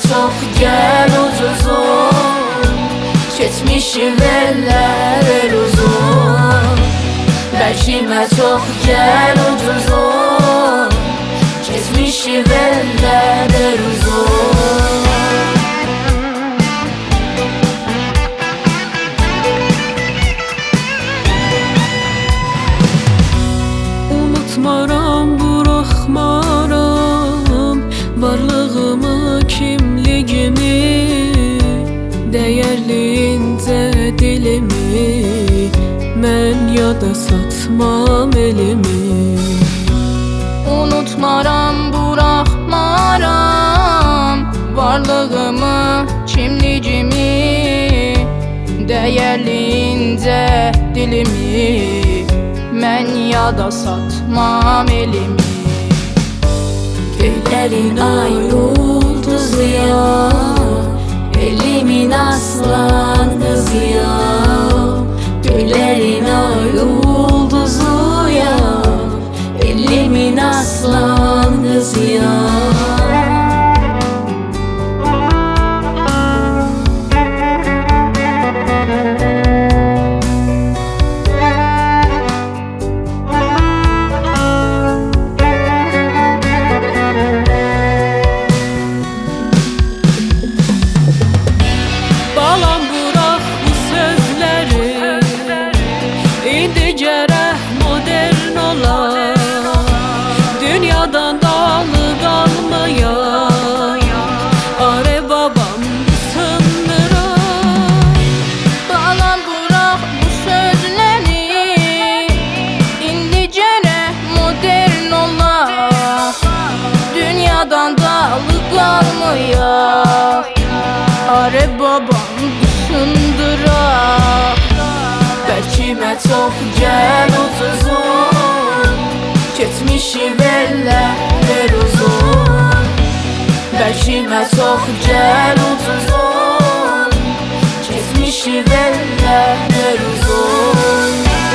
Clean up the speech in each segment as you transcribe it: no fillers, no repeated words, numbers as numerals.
çox gəl ucuzum, keçmişi verlər el uzun. Bəlkimə çox gəl ucuzum, keçmişi verlər el uzun. Unutmaram, buraxmaram varlığımı, kimligimi, dəyərlincə dilimi. Mən yada satmam elimi. Unutmaram, buraxmaram varlığımı, kimligimi, dəyərlincə dilimi. Mən yada satmam elimi. Göylərin ay ulduzuyam, elimin aslan qızıyam. Göylərin ay ulduzuyam, elimin aslan qızıyam. Balam burax bu sözləri, indi gərək modern olaq, dünyadan dalı qalmayaq. Are babam sındıraq. Balam burax bu sözləri, indi gərək modern olaq, dünyadan dalı qalmayaq. Are babam sındıraq. Bəlkimə çox gəl ucuzum, keçmişi verlər el uzun. Bəlkimə çox gəl ucuzum, keçmişi verlər el uzun.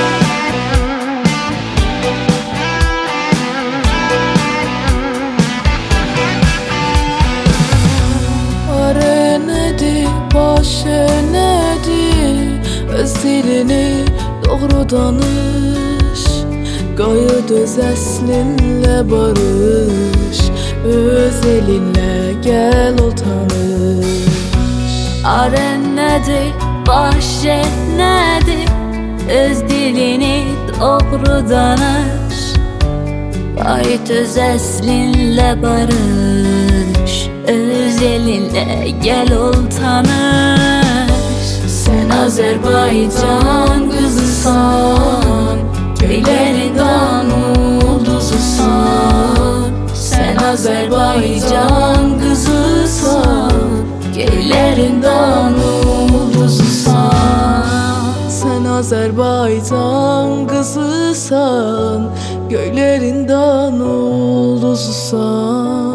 Are nədir, başı nədir, öz dilini doğru danış. Qayıt öz əslinlə barış, öz elinlə gəl ol tanış. Are nədir, başı nədir, öz dilini doğru danış. Qayıt öz əslinlə barış, öz elinlə gəl ol tanış. Sən Azərbaycan qızısan, göylərindən ulduzusan. Sən Azərbaycan qızısan, göylərindən ulduzusan. Sən Azərbaycan qızısan, göylərindən ulduzusan.